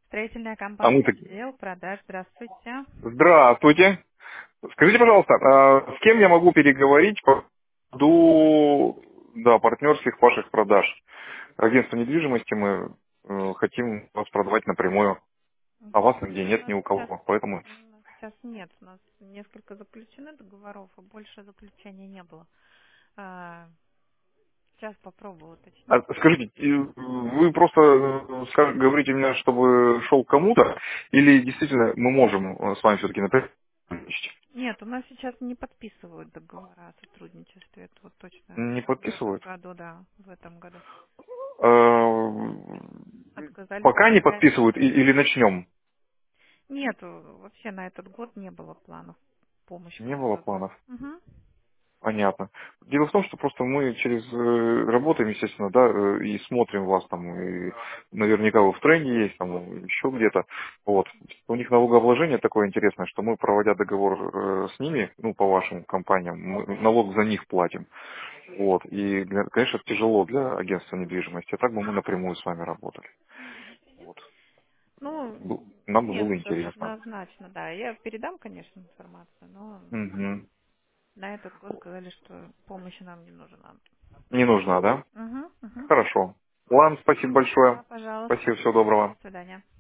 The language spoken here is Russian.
Строительная А мы компания так... отдел продаж. Здравствуйте. Здравствуйте. Скажите, пожалуйста, с кем я могу переговорить по поводу партнерских ваших продаж? Агентство недвижимости мы хотим вас продавать напрямую, а вас нигде У нет нас ни у сейчас, кого, поэтому... у нас сейчас нет. У нас несколько заключены договоров, а больше заключений не было. А, Сейчас попробую уточнить. Скажите, вы просто говорите мне, чтобы шел к кому-то, или действительно мы можем с вами все-таки напрямую сотрудничать? Нет, у нас сейчас не подписывают договора о сотрудничестве. Это вот точно Не в этом подписывают? году, да, в этом году. Э, Отказались Пока не заключать. подписывают или начнем? Нет, вообще на этот год не было планов помощи Не было продавать. планов. Угу. Понятно. Дело в том, что просто мы через работаем, естественно, и смотрим вас там, и наверняка вы в тренде есть, там, еще где-то. Вот. У них налогообложение такое интересное, что мы, проводя договор с ними, по вашим компаниям, мы налог за них платим. Вот. И, конечно, тяжело для агентства недвижимости. А так бы мы напрямую с вами работали. Вот. Ну, Нам бы нет, было интересно. однозначно, да. Я передам, конечно, информацию, но Мгм. на этот год сказали, что помощь нам не нужна. Не нужна, да? Угу, угу. Хорошо. Ладно, спасибо большое. Да, пожалуйста. Спасибо, всего доброго. До свидания.